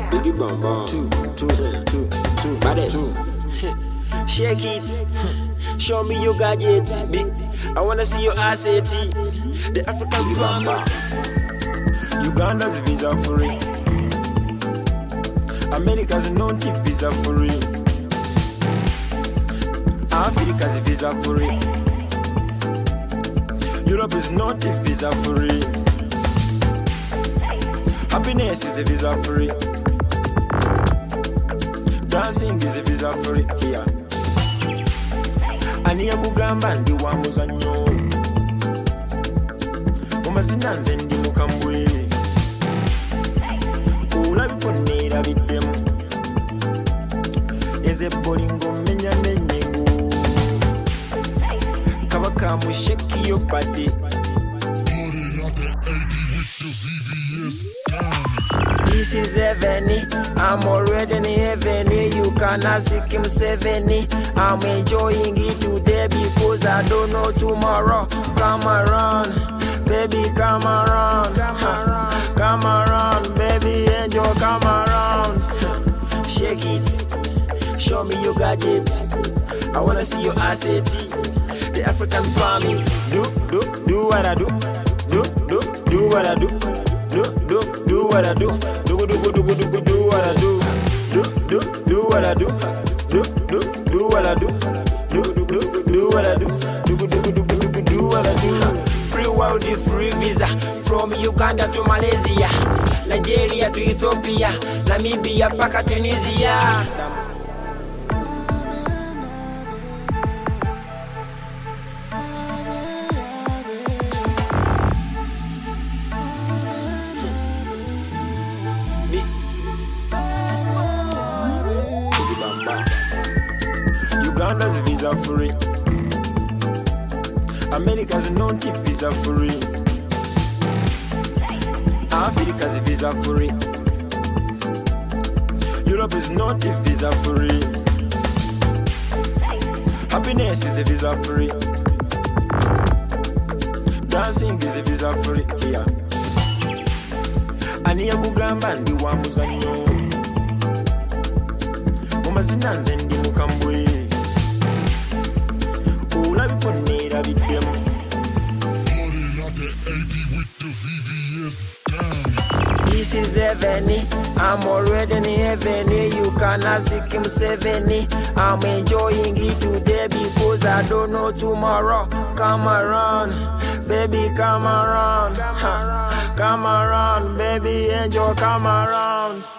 Biggie Bam Bam. Two. Baddest. Shake it. Show me your gadgets. I wanna see your asset. The African Bamba. Uganda's visa free. America's not visa free. Africa's visa free. Europe is not visa free. Happiness is visa free. Dancing is visa free here. Aniya kugamba ndi wa muzanyo. Mumazina nze ndi mukambwe. Ulabikonnera biddemu. Eze bolingo menya n'enyengo. Kabaka mu shake your body. This is heaven, I'm already in heaven. You cannot seek him 7. I'm enjoying it today because I don't know tomorrow. Come around, baby, come around. Come around, baby, enjoy, come around. Shake it, show me your gadgets. I wanna see your assets. The African promise. Do what I do. Do what I do. Do what I do. Do what I do. Do what I do. Do what I do. Do what I do. Do what I do. Free world, free visa from Uganda to Malaysia, Nigeria to Ethiopia, Namibia paka Tunisia. Uganda's visa free. America's not visa free. Africa's visa free. Europe is not visa free. Happiness is visa free. Dancing is visa free here. Aniya kugamba ndi wa muzanyo. Mumazina nze ndi mukambwe. Ulabikonnera biddemu. This is heaven, I'm already in heaven. You cannot seek him 7. I'm enjoying it today because I don't know tomorrow. Come around, baby, come around. Come around, baby, enjoy, come around.